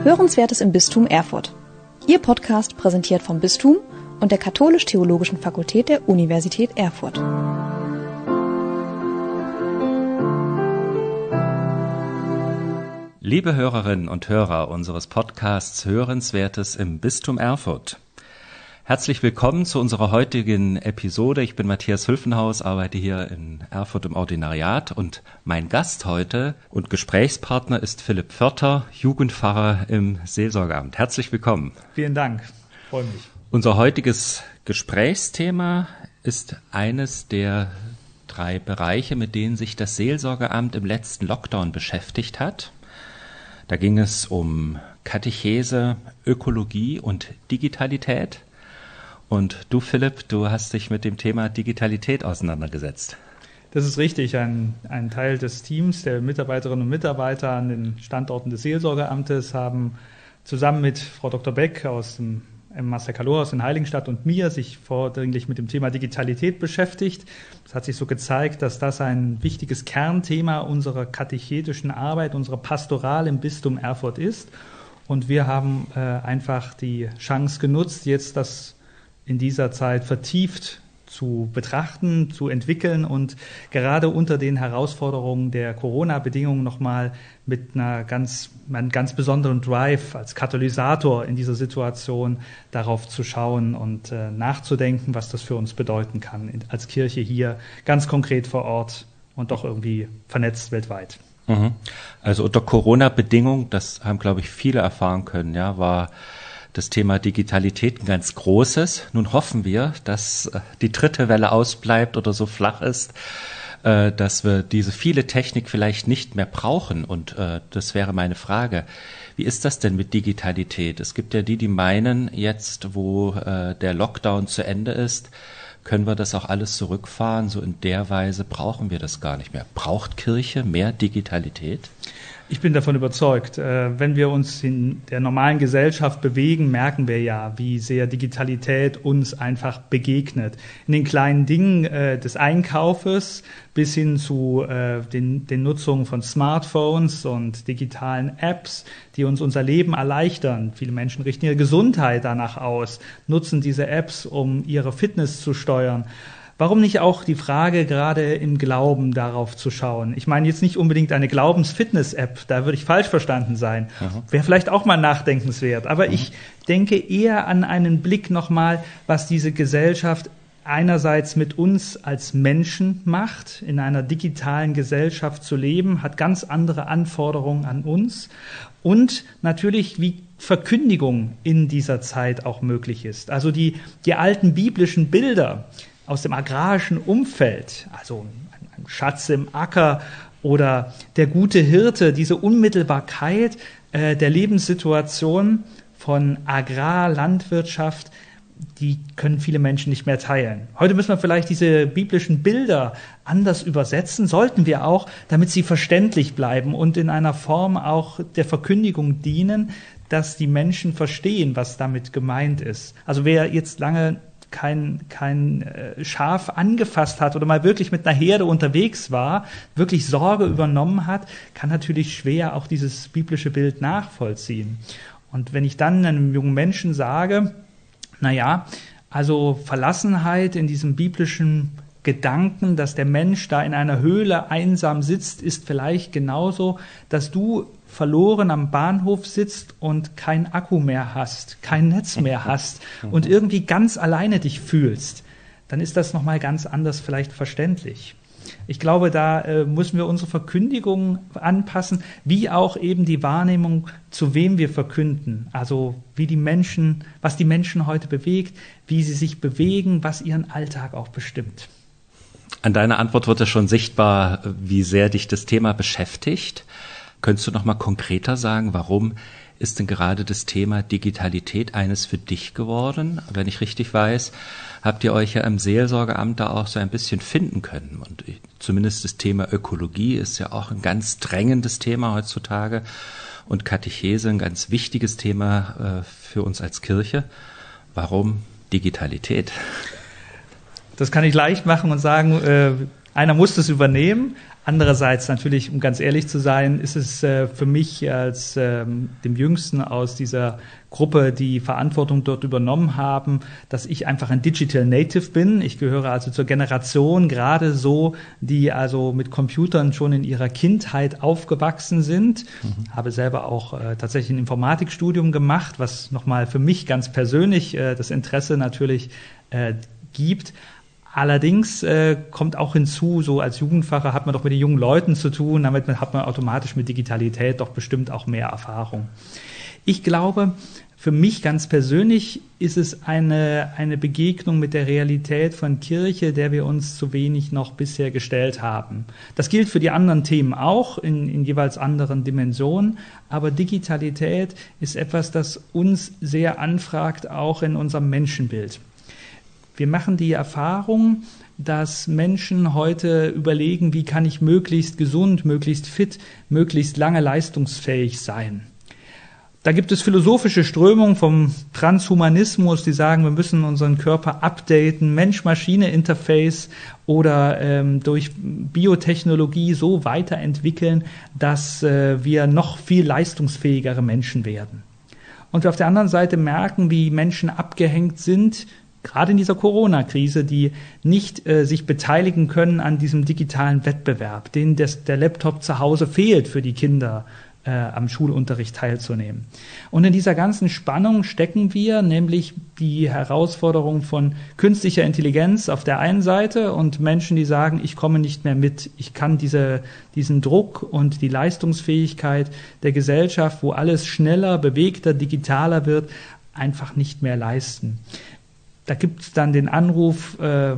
Hörenswertes im Bistum Erfurt. Ihr Podcast präsentiert vom Bistum und der Katholisch-Theologischen Fakultät der Universität Erfurt. Liebe Hörerinnen und Hörer unseres Podcasts Hörenswertes im Bistum Erfurt. Herzlich willkommen zu unserer heutigen Episode. Ich bin Matthias Hülfenhaus, arbeite hier in Erfurt im Ordinariat und mein Gast heute und Gesprächspartner ist Philipp Vörter, Jugendpfarrer im Seelsorgeamt. Herzlich willkommen. Vielen Dank, freue mich. Unser heutiges Gesprächsthema ist eines der 3 Bereiche, mit denen sich das Seelsorgeamt im letzten Lockdown beschäftigt hat. Da ging es um Katechese, Ökologie und Digitalität. Und du, Philipp, du hast dich mit dem Thema Digitalität auseinandergesetzt. Das ist richtig. Ein Teil des Teams der Mitarbeiterinnen und Mitarbeiter an den Standorten des Seelsorgeamtes haben zusammen mit Frau Dr. Beck aus dem Master Calorhaus in Heiligenstadt und mir sich vordringlich mit dem Thema Digitalität beschäftigt. Es hat sich so gezeigt, dass das ein wichtiges Kernthema unserer katechetischen Arbeit, unserer Pastoral im Bistum Erfurt ist. Und wir haben einfach die Chance genutzt, jetzt das in dieser Zeit vertieft zu betrachten, zu entwickeln und gerade unter den Herausforderungen der Corona-Bedingungen nochmal mit einem ganz besonderen Drive als Katalysator in dieser Situation darauf zu schauen und nachzudenken, was das für uns bedeuten kann, als Kirche hier ganz konkret vor Ort und doch irgendwie vernetzt weltweit. Also unter Corona-Bedingungen, das haben, glaube ich, viele erfahren können, ja, war das Thema Digitalität ein ganz großes. Nun hoffen wir, dass die 3. Welle ausbleibt oder so flach ist, dass wir diese viele Technik vielleicht nicht mehr brauchen. Und das wäre meine Frage. Wie ist das denn mit Digitalität? Es gibt ja die meinen, jetzt wo der Lockdown zu Ende ist, können wir das auch alles zurückfahren. So in der Weise brauchen wir das gar nicht mehr. Braucht Kirche mehr Digitalität? Ich bin davon überzeugt, wenn wir uns in der normalen Gesellschaft bewegen, merken wir ja, wie sehr Digitalität uns einfach begegnet. In den kleinen Dingen des Einkaufes bis hin zu den Nutzungen von Smartphones und digitalen Apps, die uns unser Leben erleichtern. Viele Menschen richten ihre Gesundheit danach aus, nutzen diese Apps, um ihre Fitness zu steuern. Warum nicht auch die Frage, gerade im Glauben darauf zu schauen? Ich meine jetzt nicht unbedingt eine Glaubens-Fitness-App, da würde ich falsch verstanden sein. Wäre vielleicht auch mal nachdenkenswert. Aber ich denke eher an einen Blick nochmal, was diese Gesellschaft einerseits mit uns als Menschen macht, in einer digitalen Gesellschaft zu leben, hat ganz andere Anforderungen an uns. Und natürlich, wie Verkündigung in dieser Zeit auch möglich ist. Also die alten biblischen Bilder aus dem agrarischen Umfeld, also ein Schatz im Acker oder der gute Hirte, diese Unmittelbarkeit der Lebenssituation von Agrarlandwirtschaft, die können viele Menschen nicht mehr teilen. Heute müssen wir vielleicht diese biblischen Bilder anders übersetzen, sollten wir auch, damit sie verständlich bleiben und in einer Form auch der Verkündigung dienen, dass die Menschen verstehen, was damit gemeint ist. Also wer jetzt lange kein Schaf angefasst hat oder mal wirklich mit einer Herde unterwegs war, wirklich Sorge übernommen hat, kann natürlich schwer auch dieses biblische Bild nachvollziehen. Und wenn ich dann einem jungen Menschen sage, also Verlassenheit in diesem biblischen Gedanken, dass der Mensch da in einer Höhle einsam sitzt, ist vielleicht genauso, dass du verloren am Bahnhof sitzt und kein Akku mehr hast, kein Netz mehr hast und irgendwie ganz alleine dich fühlst, dann ist das nochmal ganz anders vielleicht verständlich. Ich glaube, da müssen wir unsere Verkündigung anpassen, wie auch eben die Wahrnehmung, zu wem wir verkünden. Also was die Menschen heute bewegt, wie sie sich bewegen, was ihren Alltag auch bestimmt. An deiner Antwort wird ja schon sichtbar, wie sehr dich das Thema beschäftigt. Könntest du noch mal konkreter sagen, warum ist denn gerade das Thema Digitalität eines für dich geworden? Wenn ich richtig weiß, habt ihr euch ja im Seelsorgeamt da auch so ein bisschen finden können. Und zumindest das Thema Ökologie ist ja auch ein ganz drängendes Thema heutzutage und Katechese ein ganz wichtiges Thema für uns als Kirche. Warum Digitalität? Das kann ich leicht machen und sagen, Einer muss das übernehmen. Andererseits natürlich, um ganz ehrlich zu sein, ist es für mich als dem Jüngsten aus dieser Gruppe, die Verantwortung dort übernommen haben, dass ich einfach ein Digital Native bin. Ich gehöre also zur Generation gerade so, die also mit Computern schon in ihrer Kindheit aufgewachsen sind. Habe selber auch tatsächlich ein Informatikstudium gemacht, was nochmal für mich ganz persönlich das Interesse natürlich gibt. Allerdings kommt auch hinzu, so als Jugendpfarrer hat man doch mit den jungen Leuten zu tun, damit hat man automatisch mit Digitalität doch bestimmt auch mehr Erfahrung. Ich glaube, für mich ganz persönlich ist es eine Begegnung mit der Realität von Kirche, der wir uns zu wenig noch bisher gestellt haben. Das gilt für die anderen Themen auch, in jeweils anderen Dimensionen, aber Digitalität ist etwas, das uns sehr anfragt, auch in unserem Menschenbild. Wir machen die Erfahrung, dass Menschen heute überlegen, wie kann ich möglichst gesund, möglichst fit, möglichst lange leistungsfähig sein. Da gibt es philosophische Strömungen vom Transhumanismus, die sagen, wir müssen unseren Körper updaten, Mensch-Maschine-Interface oder durch Biotechnologie so weiterentwickeln, dass wir noch viel leistungsfähigere Menschen werden. Und wir auf der anderen Seite merken, wie Menschen abgehängt sind, gerade in dieser Corona-Krise, die nicht sich beteiligen können an diesem digitalen Wettbewerb, denen der Laptop zu Hause fehlt für die Kinder, am Schulunterricht teilzunehmen. Und in dieser ganzen Spannung stecken wir, nämlich die Herausforderung von künstlicher Intelligenz auf der einen Seite und Menschen, die sagen, ich komme nicht mehr mit, ich kann diesen Druck und die Leistungsfähigkeit der Gesellschaft, wo alles schneller, bewegter, digitaler wird, einfach nicht mehr leisten. Da gibt es dann den Anruf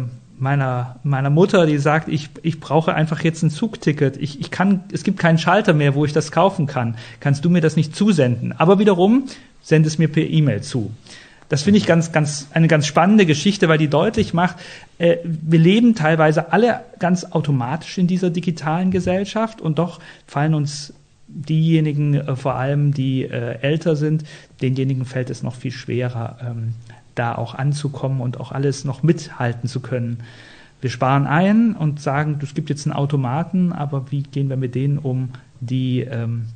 meiner Mutter, die sagt, ich brauche einfach jetzt ein Zugticket. Es gibt keinen Schalter mehr, wo ich das kaufen kann. Kannst du mir das nicht zusenden? Aber wiederum, send es mir per E-Mail zu. Das finde ich eine ganz spannende Geschichte, weil die deutlich macht, wir leben teilweise alle ganz automatisch in dieser digitalen Gesellschaft und doch fallen uns diejenigen, vor allem die älter sind, denjenigen fällt es noch viel schwerer, da auch anzukommen und auch alles noch mithalten zu können. Wir sparen ein und sagen, es gibt jetzt einen Automaten, aber wie gehen wir mit denen um, die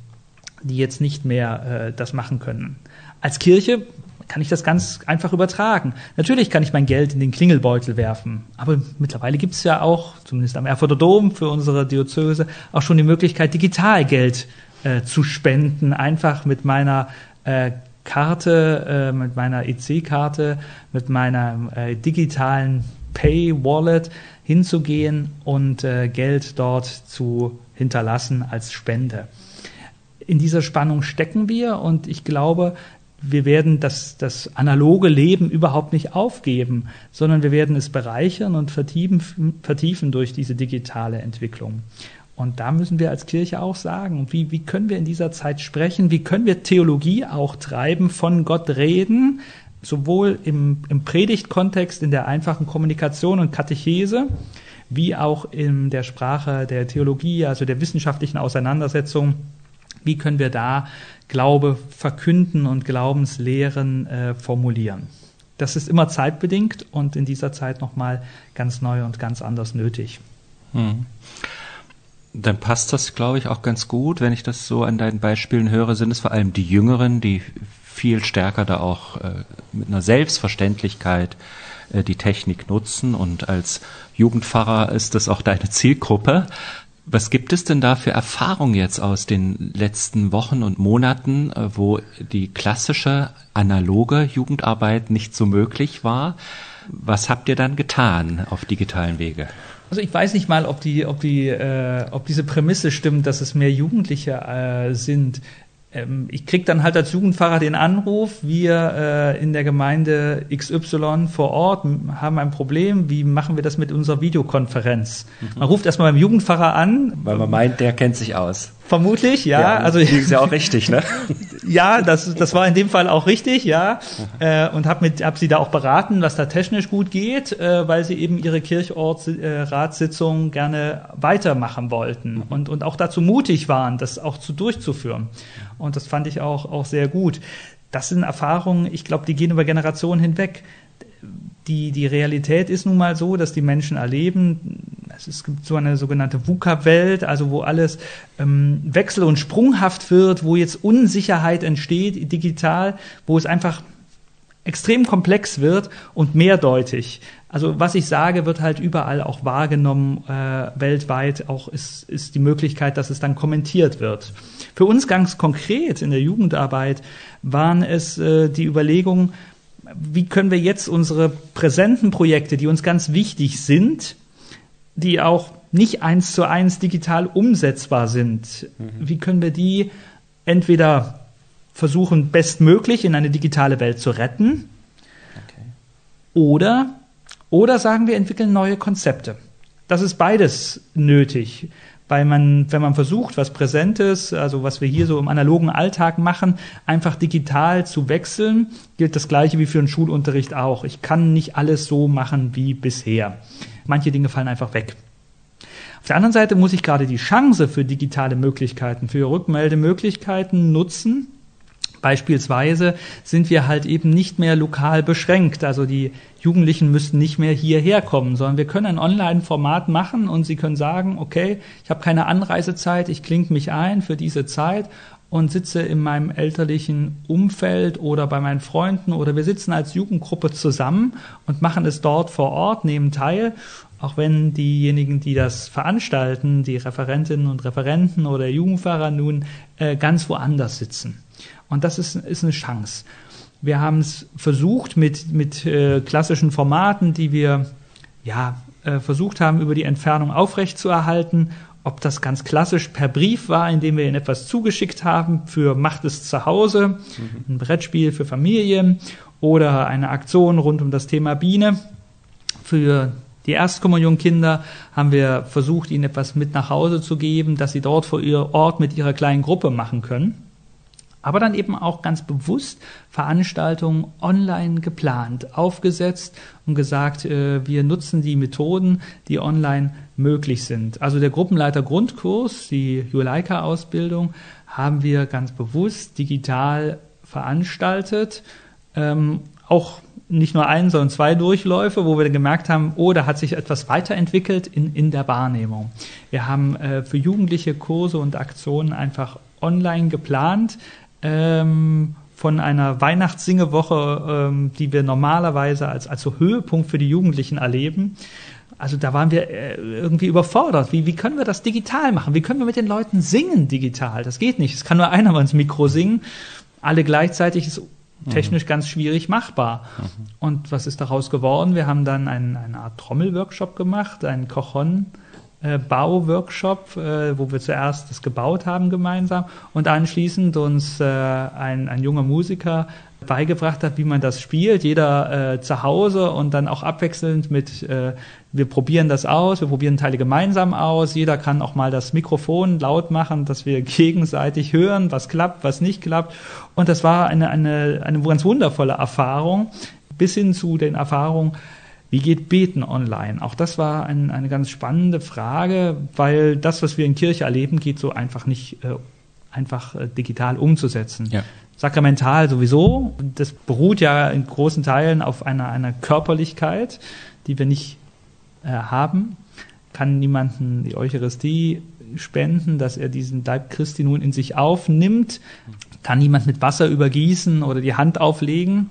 jetzt nicht mehr das machen können? Als Kirche kann ich das ganz einfach übertragen. Natürlich kann ich mein Geld in den Klingelbeutel werfen, aber mittlerweile gibt es ja auch, zumindest am Erfurter Dom für unsere Diözese, auch schon die Möglichkeit, digital Geld zu spenden, einfach mit meiner Karte, mit meiner EC-Karte, mit meiner digitalen Pay-Wallet hinzugehen und Geld dort zu hinterlassen als Spende. In dieser Spannung stecken wir und ich glaube, wir werden das analoge Leben überhaupt nicht aufgeben, sondern wir werden es bereichern und vertiefen durch diese digitale Entwicklung. Und da müssen wir als Kirche auch sagen, wie können wir in dieser Zeit sprechen, wie können wir Theologie auch treiben, von Gott reden, sowohl im Predigtkontext, in der einfachen Kommunikation und Katechese, wie auch in der Sprache der Theologie, also der wissenschaftlichen Auseinandersetzung. Wie können wir da Glaube verkünden und Glaubenslehren formulieren? Das ist immer zeitbedingt und in dieser Zeit nochmal ganz neu und ganz anders nötig. Dann passt das, glaube ich, auch ganz gut. Wenn ich das so an deinen Beispielen höre, sind es vor allem die Jüngeren, die viel stärker da auch mit einer Selbstverständlichkeit die Technik nutzen. Und als Jugendpfarrer ist das auch deine Zielgruppe. Was gibt es denn da für Erfahrungen jetzt aus den letzten Wochen und Monaten, wo die klassische analoge Jugendarbeit nicht so möglich war? Was habt ihr dann getan auf digitalen Wege? Also ich weiß nicht mal, ob diese Prämisse stimmt, dass es mehr Jugendliche sind. Ich kriege dann halt als Jugendpfarrer den Anruf, wir in der Gemeinde XY vor Ort haben ein Problem, wie machen wir das mit unserer Videokonferenz? Man ruft erstmal beim Jugendpfarrer an. Weil man meint, der kennt sich aus. Vermutlich, ja. Ja, also ist ja auch richtig, ne? Ja, das war in dem Fall auch richtig, ja. Und hab sie da auch beraten, was da technisch gut geht, weil sie eben ihre Kirchortsratssitzung gerne weitermachen wollten und auch dazu mutig waren, das auch durchzuführen. Und das fand ich auch sehr gut. Das sind Erfahrungen, ich glaube, die gehen über Generationen hinweg. Die Realität ist nun mal so, dass die Menschen erleben, es gibt so eine sogenannte VUCA-Welt, also wo alles wechsel- und sprunghaft wird, wo jetzt Unsicherheit entsteht digital, wo es einfach extrem komplex wird und mehrdeutig. Also was ich sage, wird halt überall auch wahrgenommen, weltweit auch ist die Möglichkeit, dass es dann kommentiert wird. Für uns ganz konkret in der Jugendarbeit waren es die Überlegungen, wie können wir jetzt unsere präsenten Projekte, die uns ganz wichtig sind, die auch nicht 1:1 digital umsetzbar sind, wie können wir die entweder versuchen, bestmöglich in eine digitale Welt zu retten, oder sagen wir, entwickeln neue Konzepte. Das ist beides nötig, weil wenn man versucht, was Präsentes, also was wir hier so im analogen Alltag machen, einfach digital zu wechseln, gilt das Gleiche wie für den Schulunterricht auch. Ich kann nicht alles so machen wie bisher. Manche Dinge fallen einfach weg. Auf der anderen Seite muss ich gerade die Chance für digitale Möglichkeiten, für Rückmeldemöglichkeiten nutzen. Beispielsweise sind wir halt eben nicht mehr lokal beschränkt. Also die Jugendlichen müssten nicht mehr hierher kommen, sondern wir können ein Online-Format machen und sie können sagen, okay, ich habe keine Anreisezeit, ich klinke mich ein für diese Zeit und sitze in meinem elterlichen Umfeld oder bei meinen Freunden oder wir sitzen als Jugendgruppe zusammen und machen es dort vor Ort, nehmen teil. Auch wenn diejenigen, die das veranstalten, die Referentinnen und Referenten oder Jugendpfarrer nun ganz woanders sitzen. Und das ist eine Chance. Wir haben es versucht mit klassischen Formaten, die wir versucht haben, über die Entfernung aufrechtzuerhalten. Ob das ganz klassisch per Brief war, indem wir ihnen etwas zugeschickt haben für Macht es zu Hause, ein Brettspiel für Familien oder eine Aktion rund um das Thema Biene. Für die Erstkommunionkinder haben wir versucht, ihnen etwas mit nach Hause zu geben, dass sie dort vor ihr Ort mit ihrer kleinen Gruppe machen können. Aber dann eben auch ganz bewusst Veranstaltungen online geplant, aufgesetzt und gesagt, wir nutzen die Methoden, die online möglich sind. Also der Gruppenleiter Grundkurs, die Juleika-Ausbildung, haben wir ganz bewusst digital veranstaltet, auch nicht nur 1, sondern 2 Durchläufe, wo wir gemerkt haben, da hat sich etwas weiterentwickelt in der Wahrnehmung. Wir haben für Jugendliche Kurse und Aktionen einfach online geplant, von einer Weihnachtssingewoche, die wir normalerweise als so Höhepunkt für die Jugendlichen erleben. Also da waren wir irgendwie überfordert. Wie können wir das digital machen? Wie können wir mit den Leuten singen digital? Das geht nicht. Es kann nur einer mal ins Mikro singen. Alle gleichzeitig ist technisch ganz schwierig machbar. Und was ist daraus geworden? Wir haben dann eine Art Trommelworkshop gemacht, einen Cajon Bauworkshop, wo wir zuerst das gebaut haben gemeinsam und anschließend uns ein junger Musiker beigebracht hat, wie man das spielt, jeder zu Hause und dann auch abwechselnd mit, wir probieren das aus, wir probieren Teile gemeinsam aus, jeder kann auch mal das Mikrofon laut machen, dass wir gegenseitig hören, was klappt, was nicht klappt und das war eine ganz wundervolle Erfahrung, bis hin zu den Erfahrungen, wie geht Beten online? Auch das war eine ganz spannende Frage, weil das, was wir in Kirche erleben, geht so einfach nicht digital umzusetzen. Ja. Sakramental sowieso. Das beruht ja in großen Teilen auf einer Körperlichkeit, die wir nicht haben. Kann niemanden die Eucharistie spenden, dass er diesen Leib Christi nun in sich aufnimmt. Kann niemand mit Wasser übergießen oder die Hand auflegen.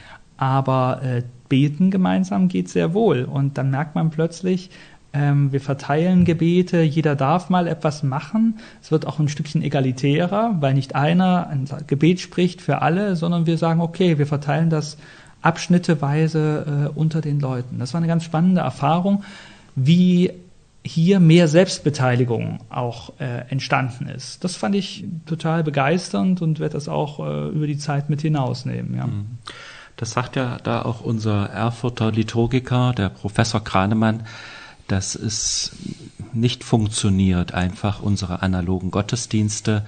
Aber Beten gemeinsam geht sehr wohl. Und dann merkt man plötzlich, wir verteilen Gebete, jeder darf mal etwas machen. Es wird auch ein Stückchen egalitärer, weil nicht einer ein Gebet spricht für alle, sondern wir sagen, okay, wir verteilen das abschnitteweise unter den Leuten. Das war eine ganz spannende Erfahrung, wie hier mehr Selbstbeteiligung auch entstanden ist. Das fand ich total begeisternd und werde das auch über die Zeit mit hinausnehmen. Ja. Das sagt ja da auch unser Erfurter Liturgiker, der Professor Kranemann, dass es nicht funktioniert, einfach unsere analogen Gottesdienste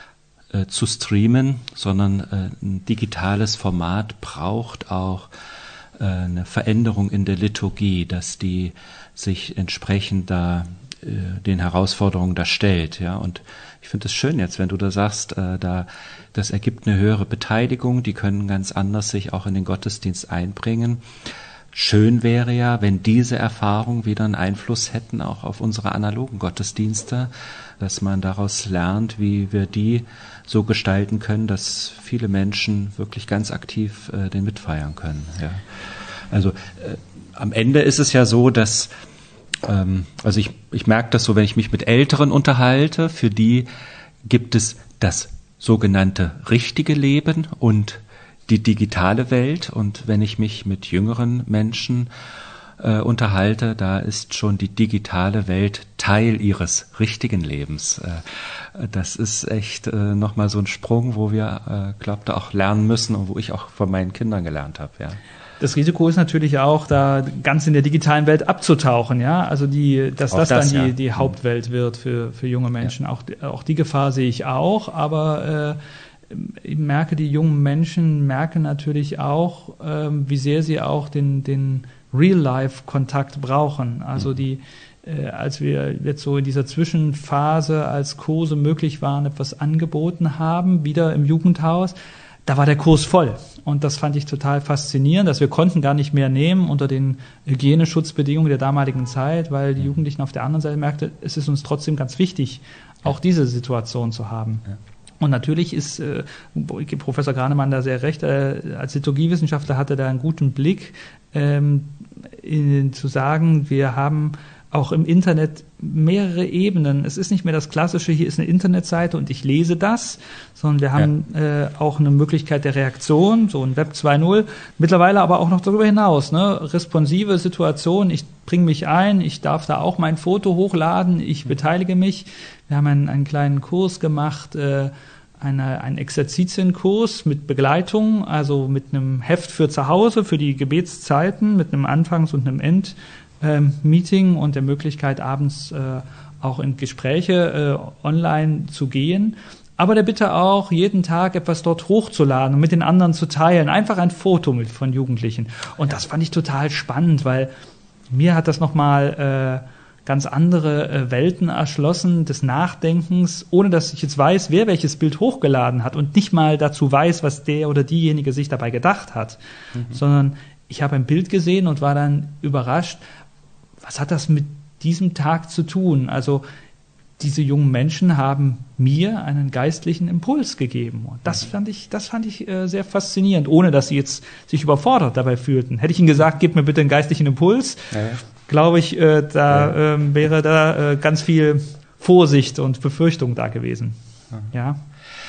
zu streamen, sondern ein digitales Format braucht auch eine Veränderung in der Liturgie, dass die sich entsprechend da den Herausforderungen da stellt. Ja, und ich finde es schön jetzt, wenn du da sagst, das ergibt eine höhere Beteiligung, die können ganz anders sich auch in den Gottesdienst einbringen. schön wäre ja, wenn diese Erfahrungen wieder einen Einfluss hätten auch auf unsere analogen Gottesdienste, dass man daraus lernt, wie wir die so gestalten können, dass viele Menschen wirklich ganz aktiv den mitfeiern können. Ja. Also am Ende ist es ja so, dass also ich merke das so, wenn ich mich mit Älteren unterhalte, für die gibt es das sogenannte richtige Leben und die digitale Welt. Und wenn ich mich mit jüngeren Menschen unterhalte, da ist schon die digitale Welt Teil ihres richtigen Lebens. Das ist echt nochmal so ein Sprung, wo wir, glaube ich, auch lernen müssen und wo ich auch von meinen Kindern gelernt habe. Ja. Das Risiko ist natürlich auch, da ganz in der digitalen Welt abzutauchen, ja. Also dass das dann die Hauptwelt wird für junge Menschen. Ja. Auch die Gefahr sehe ich auch, aber ich merke, die jungen Menschen merken natürlich auch, wie sehr sie auch den Real-Life-Kontakt brauchen. Also als wir jetzt so in dieser Zwischenphase, als Kurse möglich waren, etwas angeboten haben, wieder im Jugendhaus, da war der Kurs voll. Und das fand ich total faszinierend, dass wir konnten gar nicht mehr nehmen unter den Hygieneschutzbedingungen der damaligen Zeit, weil die Jugendlichen auf der anderen Seite merkten, es ist uns trotzdem ganz wichtig, auch diese Situation zu haben. Ja. Und natürlich ist Professor Granemann da sehr recht, als Liturgiewissenschaftler hat er da einen guten Blick, zu sagen, wir haben auch im Internet mehrere Ebenen. Es ist nicht mehr das Klassische, hier ist eine Internetseite und ich lese das, sondern wir haben auch eine Möglichkeit der Reaktion, so ein Web 2.0, mittlerweile aber auch noch darüber hinaus, ne? Responsive Situation, ich bringe mich ein, ich darf da auch mein Foto hochladen, ich beteilige mich. Wir haben einen kleinen Kurs gemacht, einen Exerzitienkurs mit Begleitung, also mit einem Heft für zu Hause, für die Gebetszeiten, mit einem Anfangs- und einem Meeting und der Möglichkeit, abends auch in Gespräche online zu gehen. Aber der Bitte auch, jeden Tag etwas dort hochzuladen und mit den anderen zu teilen. Einfach ein Foto von Jugendlichen. Und das fand ich total spannend, weil mir hat das nochmal ganz andere Welten erschlossen des Nachdenkens, ohne dass ich jetzt weiß, wer welches Bild hochgeladen hat und nicht mal dazu weiß, was der oder diejenige sich dabei gedacht hat, sondern ich habe ein Bild gesehen und war dann überrascht, was hat das mit diesem Tag zu tun? Also diese jungen Menschen haben mir einen geistlichen Impuls gegeben. Und das fand ich sehr faszinierend, ohne dass sie jetzt sich überfordert dabei fühlten. Hätte ich ihnen gesagt, gib mir bitte einen geistlichen Impuls, glaube ich, wäre da ganz viel Vorsicht und Befürchtung da gewesen. Ja.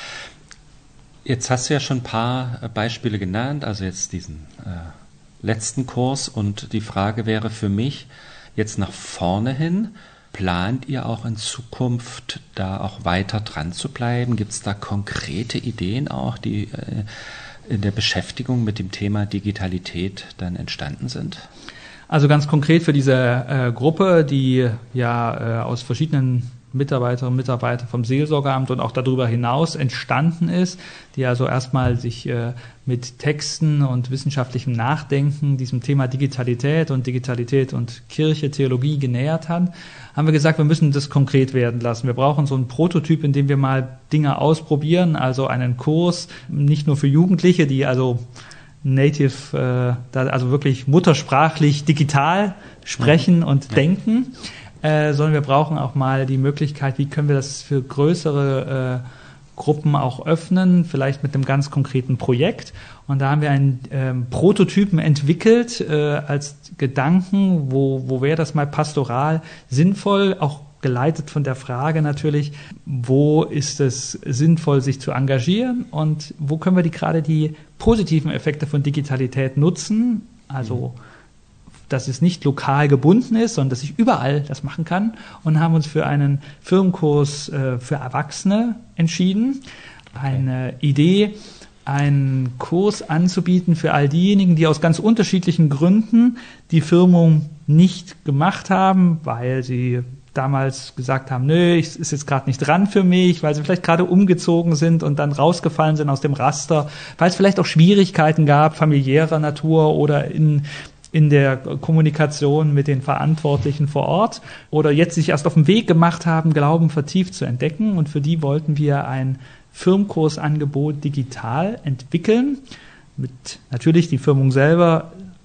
Jetzt hast du ja schon ein paar Beispiele genannt, also jetzt diesen letzten Kurs, und die Frage wäre für mich, jetzt nach vorne hin, plant ihr auch in Zukunft da auch weiter dran zu bleiben? Gibt es da konkrete Ideen auch, die in der Beschäftigung mit dem Thema Digitalität dann entstanden sind? Also ganz konkret für diese Gruppe, die ja aus verschiedenen Mitarbeiterinnen und Mitarbeiter vom Seelsorgeamt und auch darüber hinaus entstanden ist, die also erstmal sich mit Texten und wissenschaftlichem Nachdenken diesem Thema Digitalität und Kirche, Theologie genähert hat, haben wir gesagt, wir müssen das konkret werden lassen. Wir brauchen so einen Prototyp, in dem wir mal Dinge ausprobieren, also einen Kurs, nicht nur für Jugendliche, die also native, also wirklich muttersprachlich digital sprechen und denken, sondern wir brauchen auch mal die Möglichkeit, wie können wir das für größere Gruppen auch öffnen, vielleicht mit einem ganz konkreten Projekt. Und da haben wir einen Prototypen entwickelt als Gedanken, wo wäre das mal pastoral sinnvoll, auch geleitet von der Frage natürlich, wo ist es sinnvoll, sich zu engagieren und wo können wir gerade die positiven Effekte von Digitalität nutzen, also dass es nicht lokal gebunden ist, sondern dass ich überall das machen kann, und haben uns für einen Firmenkurs für Erwachsene entschieden. Eine Idee, einen Kurs anzubieten für all diejenigen, die aus ganz unterschiedlichen Gründen die Firmung nicht gemacht haben, weil sie damals gesagt haben, nö, ist jetzt gerade nicht dran für mich, weil sie vielleicht gerade umgezogen sind und dann rausgefallen sind aus dem Raster, weil es vielleicht auch Schwierigkeiten gab, familiärer Natur oder in der Kommunikation mit den Verantwortlichen vor Ort oder jetzt sich erst auf den Weg gemacht haben, Glauben vertieft zu entdecken. Und für die wollten wir ein Firmenkursangebot digital entwickeln, mit natürlich die Firmung selber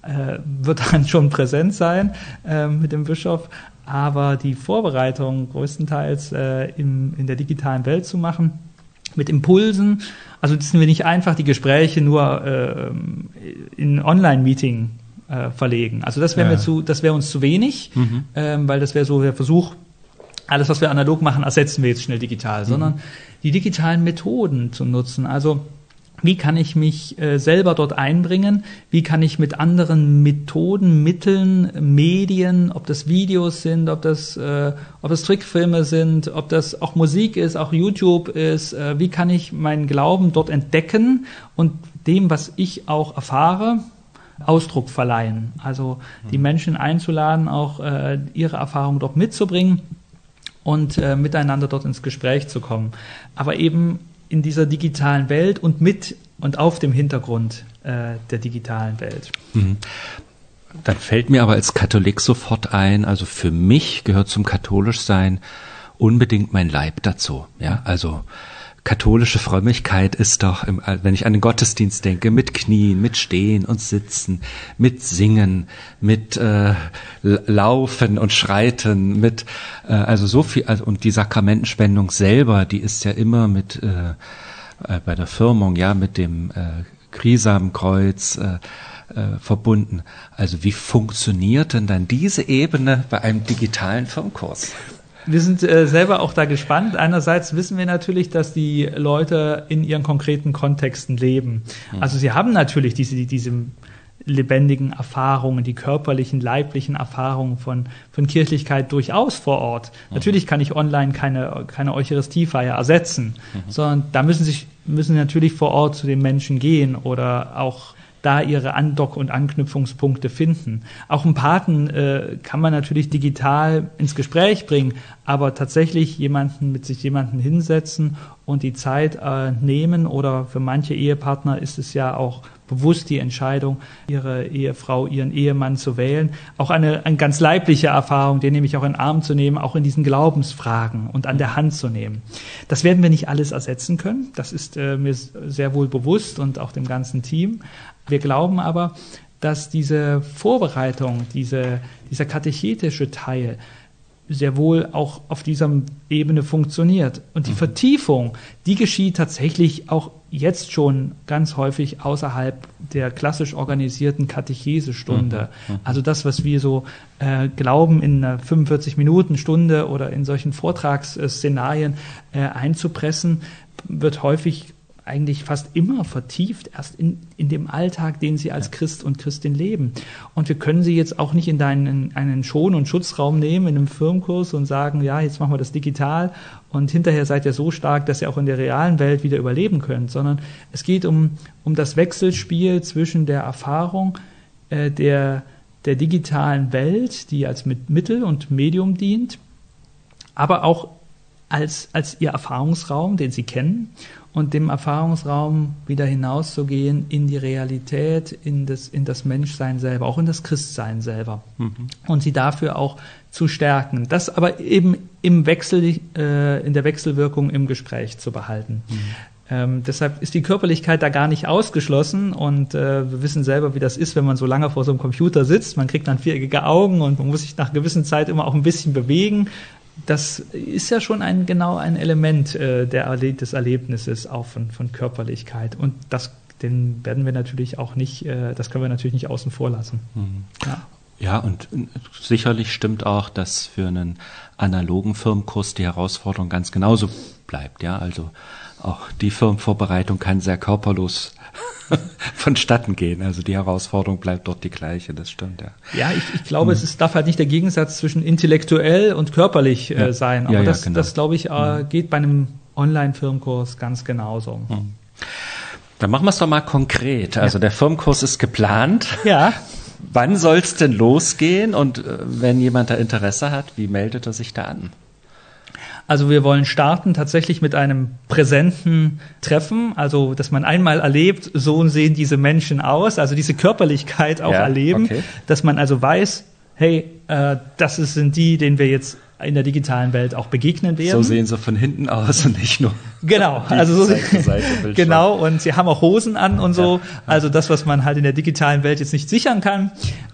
wird dann schon präsent sein mit dem Bischof. Aber die Vorbereitung größtenteils in der digitalen Welt zu machen, mit Impulsen, also das sind wir nicht einfach die Gespräche nur in Online-Meeting verlegen. Also das wäre uns zu wenig, weil das wäre so der Versuch, alles, was wir analog machen, ersetzen wir jetzt schnell digital, sondern die digitalen Methoden zu nutzen. Also wie kann ich mich selber dort einbringen? Wie kann ich mit anderen Methoden, Mitteln, Medien, ob das Videos sind, ob das Trickfilme sind, ob das auch Musik ist, auch YouTube ist, wie kann ich meinen Glauben dort entdecken und dem, was ich auch erfahre, Ausdruck verleihen? Also die Menschen einzuladen, auch ihre Erfahrungen dort mitzubringen und miteinander dort ins Gespräch zu kommen. Aber eben in dieser digitalen Welt und mit und auf dem Hintergrund der digitalen Welt. Dann fällt mir aber als Katholik sofort ein, also für mich gehört zum Katholischsein unbedingt mein Leib dazu. Ja, also katholische Frömmigkeit ist doch, wenn ich an den Gottesdienst denke, mit Knien, mit Stehen und Sitzen, mit Singen, mit Laufen und Schreiten, mit also so viel, also, und die Sakramentenspendung selber, die ist ja immer mit bei der Firmung, ja, mit dem Krisamenkreuz verbunden. Also wie funktioniert denn dann diese Ebene bei einem digitalen Firmkurs? Wir sind selber auch da gespannt. Einerseits wissen wir natürlich, dass die Leute in ihren konkreten Kontexten leben. Also sie haben natürlich diese lebendigen Erfahrungen, die körperlichen, leiblichen Erfahrungen von Kirchlichkeit durchaus vor Ort. Natürlich kann ich online keine Eucharistiefeier ersetzen, sondern da müssen natürlich vor Ort zu den Menschen gehen oder auch da ihre Andock- und Anknüpfungspunkte finden. Auch einen Paten kann man natürlich digital ins Gespräch bringen, aber tatsächlich mit sich jemanden hinsetzen und die Zeit nehmen, oder für manche Ehepartner ist es ja auch bewusst die Entscheidung, ihre Ehefrau, ihren Ehemann zu wählen. Auch eine ganz leibliche Erfahrung, den nämlich auch in den Arm zu nehmen, auch in diesen Glaubensfragen und an der Hand zu nehmen. Das werden wir nicht alles ersetzen können. Das ist mir sehr wohl bewusst und auch dem ganzen Team. Wir glauben aber, dass diese Vorbereitung, dieser katechetische Teil sehr wohl auch auf dieser Ebene funktioniert. Und die Vertiefung, die geschieht tatsächlich auch jetzt schon ganz häufig außerhalb der klassisch organisierten Katechesestunde. Also das, was wir so glauben, in einer 45-Minuten-Stunde oder in solchen Vortragsszenarien einzupressen, wird häufig eigentlich fast immer vertieft, erst in dem Alltag, den sie als Christ und Christin leben. Und wir können sie jetzt auch nicht in einen Schon- und Schutzraum nehmen, in einem Firmenkurs und sagen, ja, jetzt machen wir das digital und hinterher seid ihr so stark, dass ihr auch in der realen Welt wieder überleben könnt, sondern es geht um das Wechselspiel zwischen der Erfahrung der digitalen Welt, die als Mittel und Medium dient, aber auch als ihr Erfahrungsraum, den sie kennen, und dem Erfahrungsraum wieder hinauszugehen in die Realität, in das Menschsein selber, auch in das Christsein selber. Und sie dafür auch zu stärken. Das aber eben in der Wechselwirkung im Gespräch zu behalten. Deshalb ist die Körperlichkeit da gar nicht ausgeschlossen, und wir wissen selber, wie das ist, wenn man so lange vor so einem Computer sitzt. Man kriegt dann viereckige Augen und man muss sich nach gewissen Zeit immer auch ein bisschen bewegen. Das ist ja schon ein Element des Erlebnisses auch von Körperlichkeit. Und das werden wir natürlich auch nicht, das können wir natürlich nicht außen vor lassen. Ja, und sicherlich stimmt auch, dass für einen analogen Firmenkurs die Herausforderung ganz genauso bleibt. Ja, also auch die Firmenvorbereitung kann sehr körperlos vonstatten gehen. Also die Herausforderung bleibt dort die gleiche, das stimmt, ja. Ja, ich glaube, es darf halt nicht der Gegensatz zwischen intellektuell und körperlich sein. Aber genau. Das glaube ich, geht bei einem Online-Firmenkurs ganz genauso. Dann machen wir es doch mal konkret. Also der Firmenkurs ist geplant. Ja. Wann soll es denn losgehen? Und wenn jemand da Interesse hat, wie meldet er sich da an? Also wir wollen starten tatsächlich mit einem präsenten Treffen, also dass man einmal erlebt, so sehen diese Menschen aus, also diese Körperlichkeit auch erleben, dass man also weiß, hey, das sind die, denen wir jetzt in der digitalen Welt auch begegnen werden. So sehen sie von hinten aus und nicht nur. Genau, also so genau, und sie haben auch Hosen an und so. Ja. Also das, was man halt in der digitalen Welt jetzt nicht sichern kann,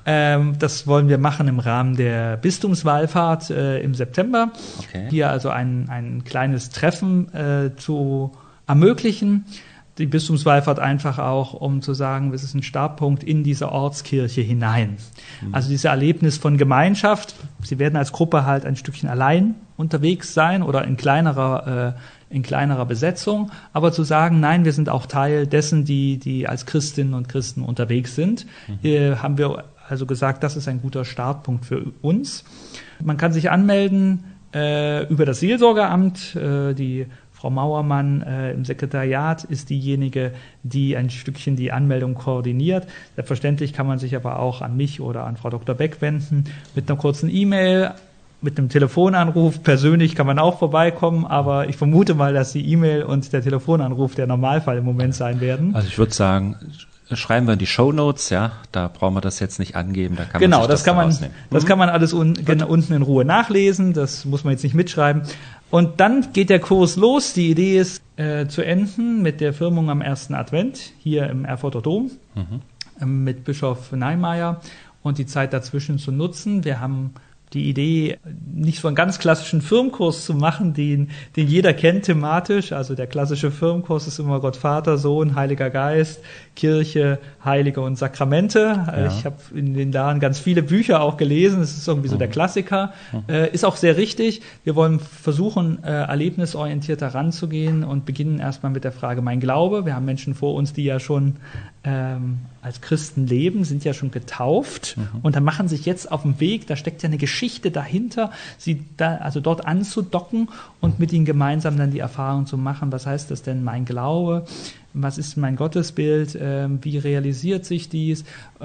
das wollen wir machen im Rahmen der Bistumswallfahrt im September. Okay. Hier also ein kleines Treffen zu ermöglichen. Die Bistumswallfahrt einfach auch, um zu sagen, es ist ein Startpunkt in diese Ortskirche hinein. Also dieses Erlebnis von Gemeinschaft. Sie werden als Gruppe halt ein Stückchen allein unterwegs sein oder in kleinerer Besetzung, aber zu sagen, nein, wir sind auch Teil dessen, die als Christinnen und Christen unterwegs sind, haben wir also gesagt, das ist ein guter Startpunkt für uns. Man kann sich anmelden über das Seelsorgeramt, die Frau Mauermann im Sekretariat ist diejenige, die ein Stückchen die Anmeldung koordiniert. Selbstverständlich kann man sich aber auch an mich oder an Frau Dr. Beck wenden mit einer kurzen E-Mail, mit einem Telefonanruf. Persönlich kann man auch vorbeikommen, aber ich vermute mal, dass die E-Mail und der Telefonanruf der Normalfall im Moment sein werden. Also ich würde sagen, schreiben wir in die Shownotes, ja, da brauchen wir das jetzt nicht angeben, da kann man sich das rausnehmen. Das kann man alles unten in Ruhe nachlesen, das muss man jetzt nicht mitschreiben. Und dann geht der Kurs los. Die Idee ist zu enden mit der Firmung am 1. Advent hier im Erfurter Dom mit Bischof Neimeyer und die Zeit dazwischen zu nutzen. Wir haben die Idee, nicht so einen ganz klassischen Firmenkurs zu machen, den jeder kennt thematisch. Also der klassische Firmenkurs ist immer Gott, Vater, Sohn, Heiliger Geist, Kirche, Heilige und Sakramente. Ja. Ich habe in den Jahren ganz viele Bücher auch gelesen. Es ist irgendwie so der Klassiker. Ist auch sehr richtig. Wir wollen versuchen, erlebnisorientierter ranzugehen und beginnen erstmal mit der Frage, mein Glaube. Wir haben Menschen vor uns, die ja schon als Christen leben, sind ja schon getauft und dann machen sich jetzt auf den Weg, da steckt ja eine Geschichte dahinter, sie da also dort anzudocken und mit ihnen gemeinsam dann die Erfahrung zu machen, was heißt das denn, mein Glaube, was ist mein Gottesbild, wie realisiert sich dies,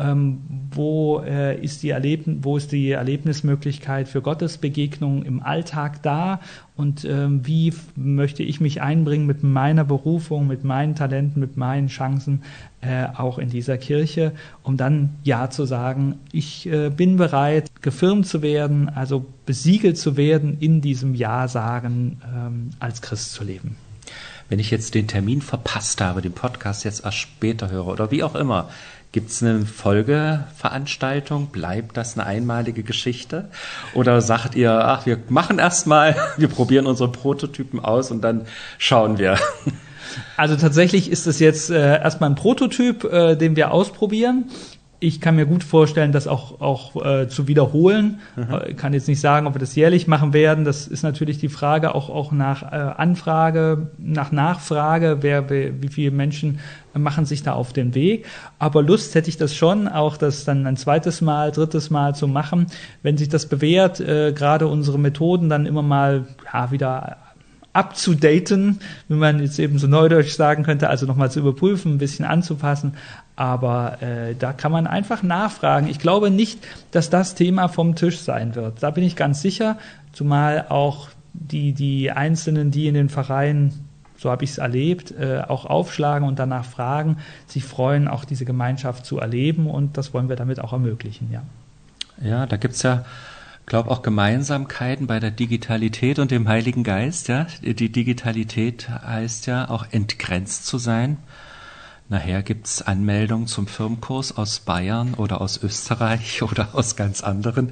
wo ist die Erlebnismöglichkeit für Gottesbegegnungen im Alltag da und wie möchte ich mich einbringen mit meiner Berufung, mit meinen Talenten, mit meinen Chancen auch in dieser Kirche, um dann Ja zu sagen, ich bin bereit, gefirmt zu werden, also besiegelt zu werden, in diesem Ja-Sagen als Christ zu leben. Wenn ich jetzt den Termin verpasst habe, den Podcast jetzt erst später höre oder wie auch immer, gibt es eine Folgeveranstaltung? Bleibt das eine einmalige Geschichte? Oder sagt ihr, ach, wir machen erstmal, wir probieren unsere Prototypen aus und dann schauen wir? Also tatsächlich ist es jetzt erstmal ein Prototyp, den wir ausprobieren. Ich kann mir gut vorstellen, das auch zu wiederholen. Ich kann jetzt nicht sagen, ob wir das jährlich machen werden. Das ist natürlich die Frage auch nach Anfrage, nach Nachfrage, wie viele Menschen machen sich da auf den Weg. Aber Lust hätte ich das schon, auch das dann ein zweites Mal, drittes Mal zu machen. Wenn sich das bewährt, gerade unsere Methoden dann immer mal wieder abzudaten, wie man jetzt eben so neudeutsch sagen könnte, also nochmal zu überprüfen, ein bisschen anzupassen. Aber da kann man einfach nachfragen. Ich glaube nicht, dass das Thema vom Tisch sein wird. Da bin ich ganz sicher, zumal auch die Einzelnen, die in den Vereinen, so habe ich es erlebt, auch aufschlagen und danach fragen, sich freuen, auch diese Gemeinschaft zu erleben und das wollen wir damit auch ermöglichen, ja. Ja, da gibt's ja, glaube auch Gemeinsamkeiten bei der Digitalität und dem Heiligen Geist, ja. Die Digitalität heißt ja auch entgrenzt zu sein. Nachher gibt's Anmeldungen zum Firmenkurs aus Bayern oder aus Österreich oder aus ganz anderen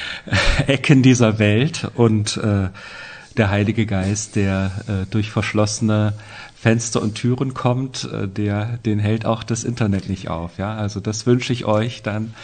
Ecken dieser Welt und der Heilige Geist, der durch verschlossene Fenster und Türen kommt, den hält auch das Internet nicht auf. Ja, also das wünsche ich euch dann,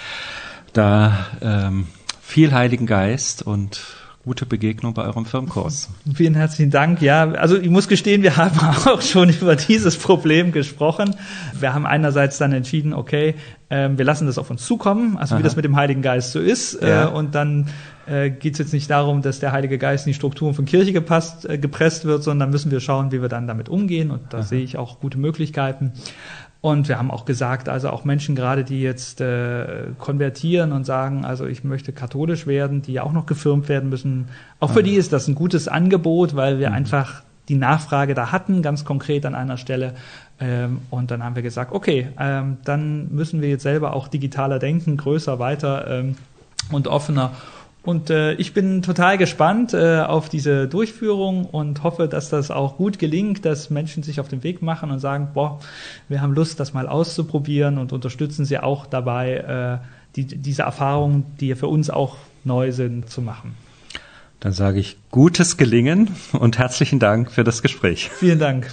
da viel Heiligen Geist und gute Begegnung bei eurem Firmenkurs. Vielen herzlichen Dank. Ja, also ich muss gestehen, wir haben auch schon über dieses Problem gesprochen. Wir haben einerseits dann entschieden, okay, wir lassen das auf uns zukommen, also wie das mit dem Heiligen Geist so ist. Ja. Und dann geht es jetzt nicht darum, dass der Heilige Geist in die Strukturen von Kirche gepresst wird, sondern müssen wir schauen, wie wir dann damit umgehen. Und da sehe ich auch gute Möglichkeiten. Und wir haben auch gesagt, also auch Menschen gerade, die jetzt konvertieren und sagen, also ich möchte katholisch werden, die ja auch noch gefirmt werden müssen, auch für die ist das ein gutes Angebot, weil wir einfach die Nachfrage da hatten, ganz konkret an einer Stelle. Und dann haben wir gesagt, okay, dann müssen wir jetzt selber auch digitaler denken, größer, weiter und offener. Und ich bin total gespannt auf diese Durchführung und hoffe, dass das auch gut gelingt, dass Menschen sich auf den Weg machen und sagen, wir haben Lust, das mal auszuprobieren und unterstützen sie auch dabei, diese Erfahrungen, die für uns auch neu sind, zu machen. Dann sage ich gutes Gelingen und herzlichen Dank für das Gespräch. Vielen Dank.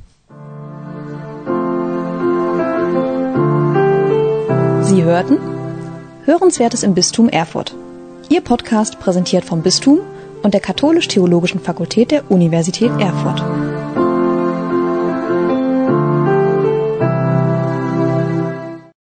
Sie hörten Hörenswertes im Bistum Erfurt. Ihr Podcast präsentiert vom Bistum und der Katholisch-Theologischen Fakultät der Universität Erfurt.